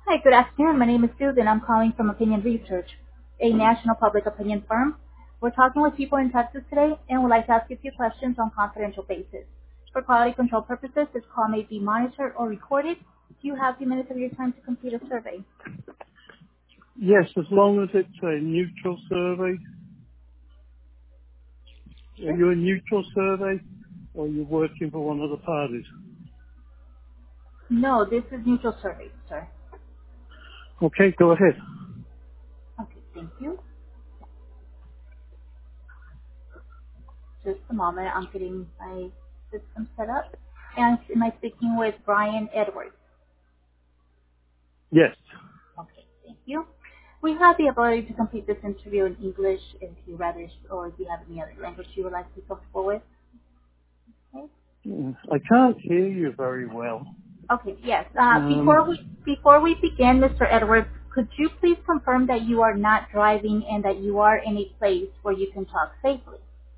Hi, good afternoon. My name is Susan. I'm calling from Opinion Research, a national public opinion firm. We're talking with people in Texas today and would like to ask you a few questions on confidential basis. For quality control purposes, this call may be monitored or recorded. Do you have a few minutes of your time to complete a survey? Yes, as long as it's a neutral survey. Are Sure. you a neutral survey or are you working for one of the parties? No, this is neutral survey, sir. Okay, go ahead. Okay, thank you. Just a moment. I'm getting my system set up. And am I speaking with Brian Edwards? Yes. Okay, thank you. We have the ability to complete this interview in English if you rather, or if you have any other language you would like to be comfortable with. Okay. I can't hear you very well. Okay. Yes. Um, Before we begin, Mr. Edwards, could you please confirm that you are not driving and that you are in a place where you can talk safely?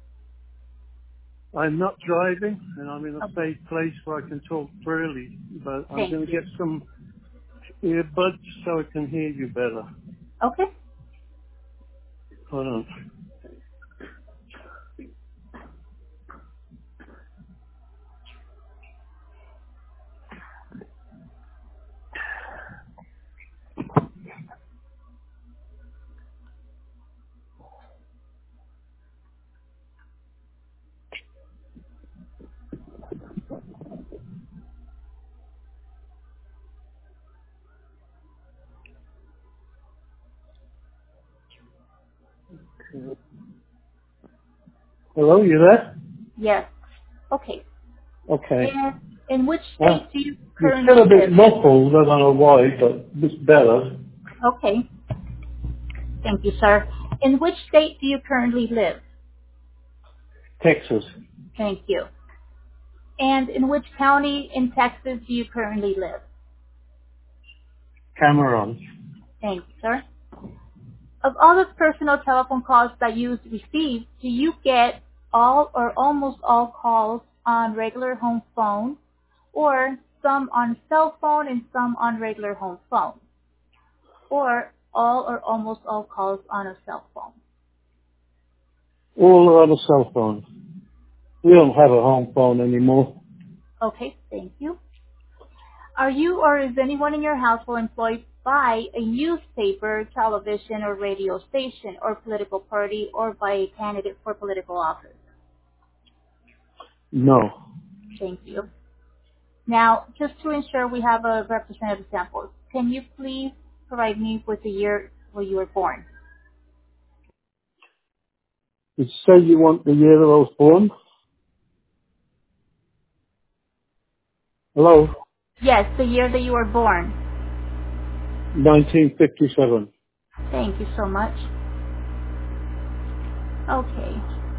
I'm not driving and I'm in a Okay. safe place where I can talk freely, but I'm Thank going to you. get some earbuds so I can hear you better. Okay. Hold on. Hello, you there? Yes. Okay. Okay. And in which Well, state do you you're still currently a bit live? muffled, I don't know why, but it's better. Okay. Thank you, sir. In which state do you currently live? Texas. Thank you. And in which county in Texas do you currently live? Cameron. Thank you, sir. Of all the personal telephone calls that you receive, do you get all or almost all calls on regular home phone, or some on cell phone and some on regular home phone, or all or almost all calls on a cell phone? All are on a cell phone. We don't have a home phone anymore. Okay, thank you. Are you or is anyone in your household employed by a newspaper, television, or radio station, or political party, or by a candidate for political office? No. Thank you. Now, just to ensure we have a representative sample, can you please provide me with the year where you were born? You say you want the year that I was born? Hello? Yes, the year that you were born. 1957. Thank you so much. Okay.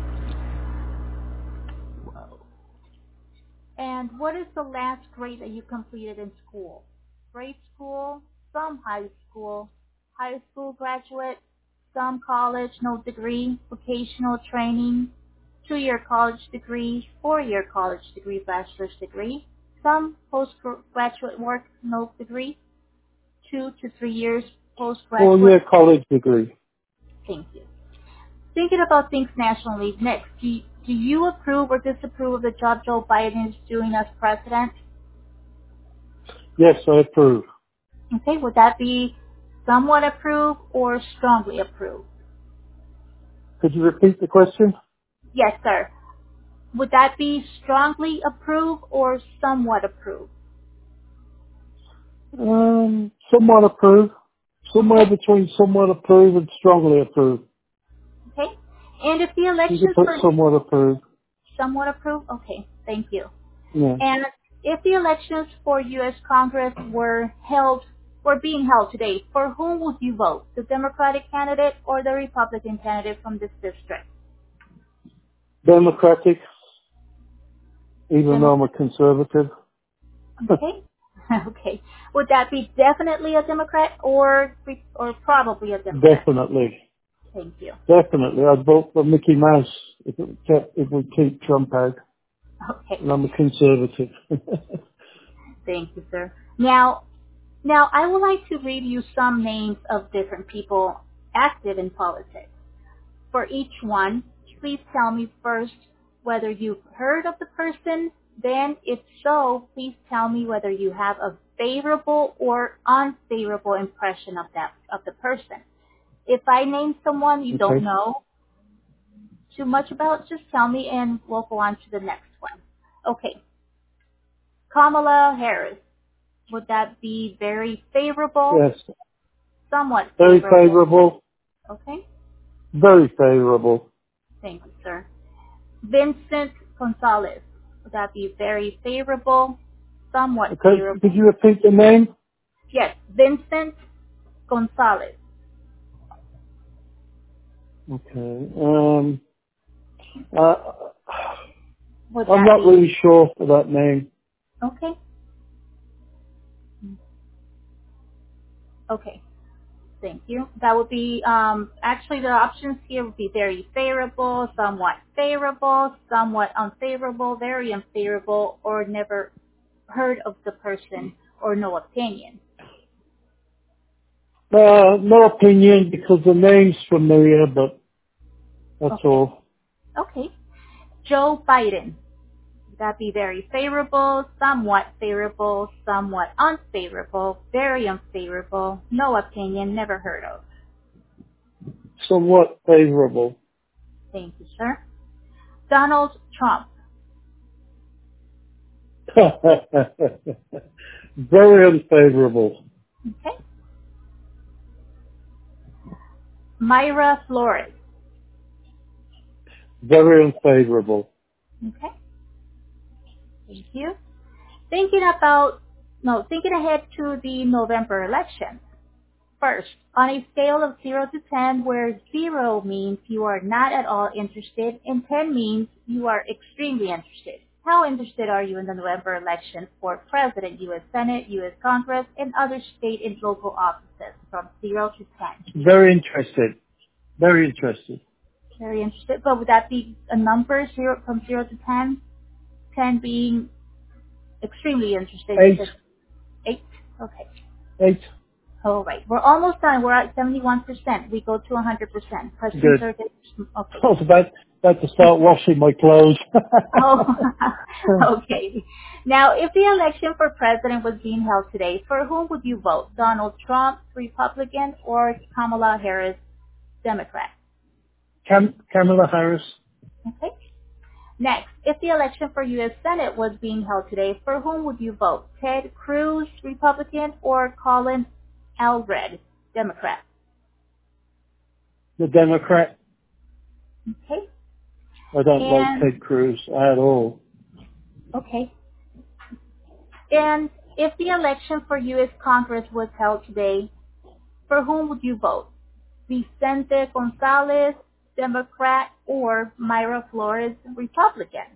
And what is the last grade that you completed in school? Grade school, some high school graduate, some college, no degree, vocational training, 2-year college degree, 4-year college degree, bachelor's degree, some postgraduate work, no degree, 2 to 3 years postgraduate. 4-year college degree. Thank you. Thinking about things nationally, next, do you approve or disapprove of the job Joe Biden is doing as president? Yes, I approve. Okay, would that be somewhat approve or strongly approve? Could you repeat the question? Yes, sir. Would that be strongly approve or somewhat approve? Somewhat approve. Somewhere Okay, between somewhat approve and strongly approve. okay. And if the You can elections put for somewhat approve. somewhat approve, okay, thank you. Yeah. And if the elections for U.S. Congress were being held today, for whom would you vote? The Democratic candidate or the Republican candidate from this district? Democratic, even though I'm Democrat. a conservative. Okay. Okay. Would that be definitely a Democrat or probably a Democrat? Definitely. Thank you. Definitely. I'd vote for Mickey Mouse if we keep Trump out. Okay. And I'm a conservative. Thank you, sir. Now, Now, I would like to read you some names of different people active in politics. For each one, please tell me first whether you've heard of the person. Then, if so, please tell me whether you have a favorable or unfavorable impression of the person. If I name someone you don't Okay. know too much about, just tell me and we'll go on to the next one. Okay. Kamala Harris. Would that be very favorable? Yes. Somewhat Very favorable. favorable. Okay. Very favorable. Thank you, sir. Vincent Gonzalez. Would that be very favorable? Somewhat Okay. Could favorable. you repeat the name? Yes, Vincent Gonzalez. Okay. Would I'm that not be really sure for that name. okay? Okay. Thank you. That would be actually the options here would be very favorable, somewhat unfavorable, very unfavorable, or never heard of the person or no opinion. No opinion because the name's familiar, but that's Okay. all. Okay. Joe Biden. Would that be very favorable, somewhat unfavorable, very unfavorable, no opinion, never heard of? Somewhat favorable. Thank you, sir. Donald Trump. Very unfavorable. Okay. Myra Flores. Very unfavorable. Okay. Thank you. Thinking ahead to the November election. First, on a scale of 0 to 10, where 0 means you are not at all interested and 10 means you are extremely interested. How interested are you in the November election for President, U.S. Senate, U.S. Congress, and other state and local offices from 0 to 10? Very interested. Very interested. Very interested. But would that be a number from 0 to 10? 10 being extremely interested. You 8. said 8? Okay. 8. All right. We're almost done. We're at 71%. We go to 100%. Questions Good. are good. Okay. I was about to start washing my clothes. Oh, okay. Now, if the election for president was being held today, for whom would you vote? Donald Trump, Republican, or Kamala Harris, Democrat? Kamala Harris. Okay. Next, if the election for U.S. Senate was being held today, for whom would you vote? Ted Cruz, Republican, or Colin Elred, Democrat? The Democrat. Okay. I don't like And Ted Cruz at all. okay. And if the election for U.S. Congress was held today, for whom would you vote? Vicente Gonzalez, Democrat, or Myra Flores, Republican?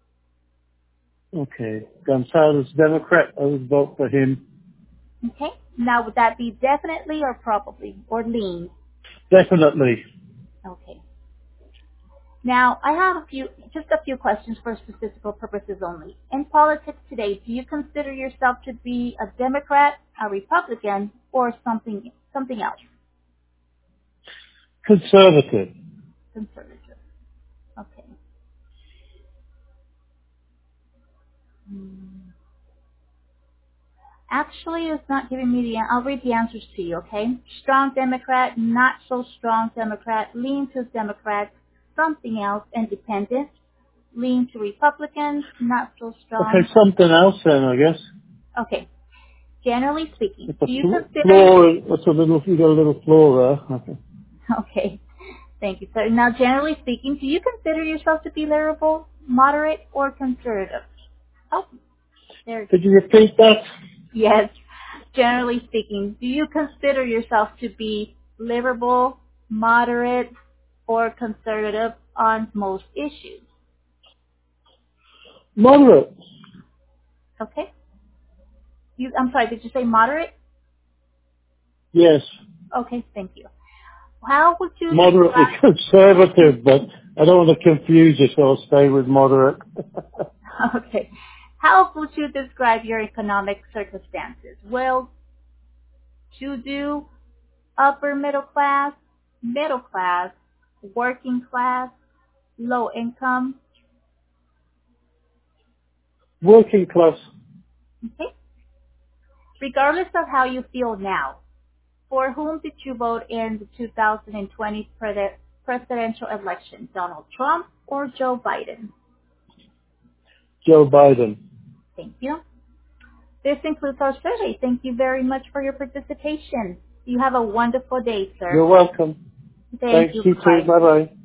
Okay. Gonzalez, Democrat. I would vote for him. Okay. Now, would that be definitely or probably or lean? Definitely. Okay. Now, I have just a few questions for statistical purposes only. In politics today, do you consider yourself to be a Democrat, a Republican, or something else? Conservative. Conservative. Okay. Actually, it's not giving me I'll read the answers to you, okay? Strong Democrat, not so strong Democrat, lean to Democrat, something else, independent, lean to Republicans, not so strong. Okay, something else then, I guess. Okay. Generally speaking, It's a do you consider, floor. That's a little. You got a little floor there. Okay. okay, thank you, sir. Now, generally speaking, do you consider yourself to be liberal, moderate, or conservative? Oh, there. Could you repeat that? Yes. Generally speaking, do you consider yourself to be liberal, moderate, or conservative on most issues? Moderate. Okay. I'm sorry, did you say moderate? Yes. Okay, thank you. How would you Moderately describe, conservative, but I don't want to confuse you, so I'll stay with moderate. okay, how would you describe your economic circumstances? Well, to-do, upper middle class, working class, low income. Working class. Okay? Regardless of how you feel now, for whom did you vote in the 2020 presidential election? Donald Trump or Joe Biden? Joe Biden. Thank you. This concludes our survey. Thank you very much for your participation. You have a wonderful day, sir. You're welcome. Thank Thanks, you. you Bye. too. Bye-bye.